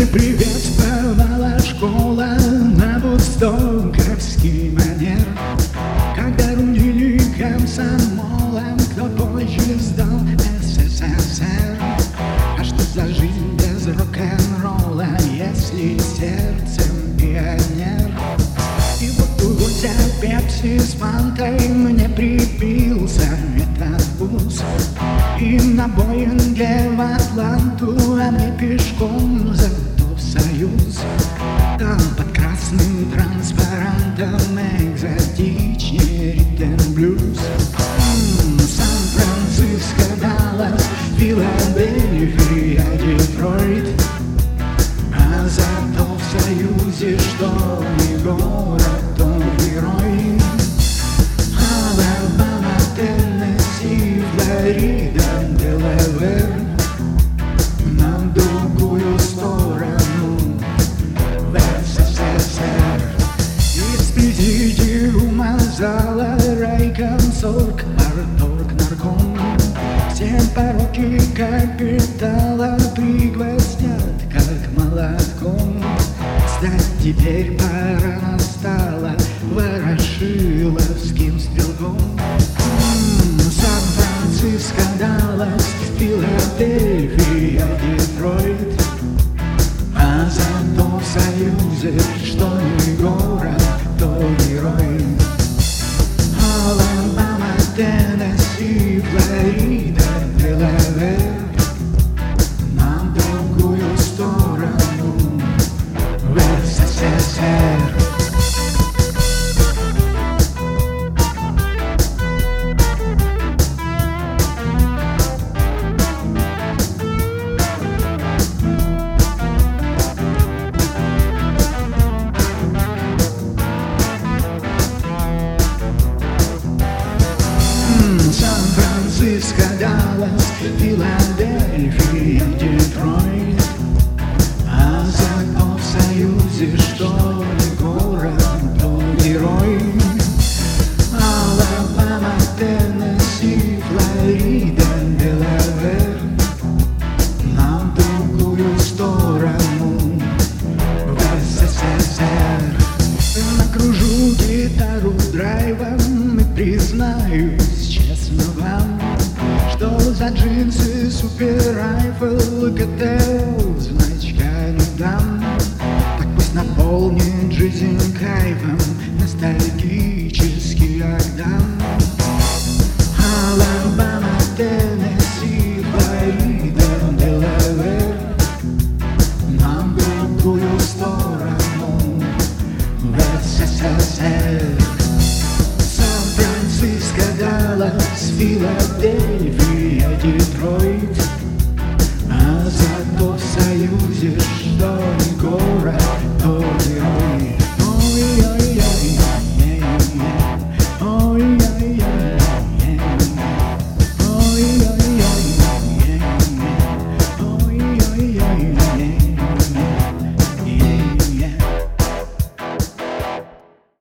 Приветствовала школа на вудстоковский манер, когда рулили комсомолом, кто позже сдал СССР. А что за жизнь без рок-н-ролла, если сердцем пионер? И вот угодя пепси с фантой мне прибился этот вуз. И на Боинге в Атланту, а мне пешком зато в Союз. Там под красным транспарантом экзотичнее ритм блюз. Сан-Франциско, Даллас, Филадельфия, Детройт. А зато в Союзе, что не город, то герой. Алабама, Теннесси, Флорида, Делавэр. На другую сторону в СССР. Из президиума зала райкомсорг, парторг, нарком. Все пороки капитала пригвоздят, как молотком. Стать теперь пора настала ворошиловским стрелком. Сан-Франциско, Даллас, Филадельфия, Детройт. А зато в Союзе, что не город, то герой. Алабама, Теннесси, Флорида, Делавэр. На другую сторону в СССР. Сан-Франциско, Даллас, Филадельфия, Детройт. А зато в Союзе, что не город, то герой. Алабама, Теннесси, Флорида, Делавэр. На другую сторону в СССР. Накружу гитару драйвом и признаюсь честно вам, что за джинсы Супер Райфл ГТО значка не дам. Так пусть наполнит жизнь кайфом ностальгический Агдам.